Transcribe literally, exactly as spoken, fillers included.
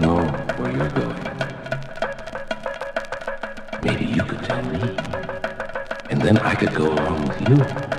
know where you're going. Maybe you could tell me, and then I could go along with you.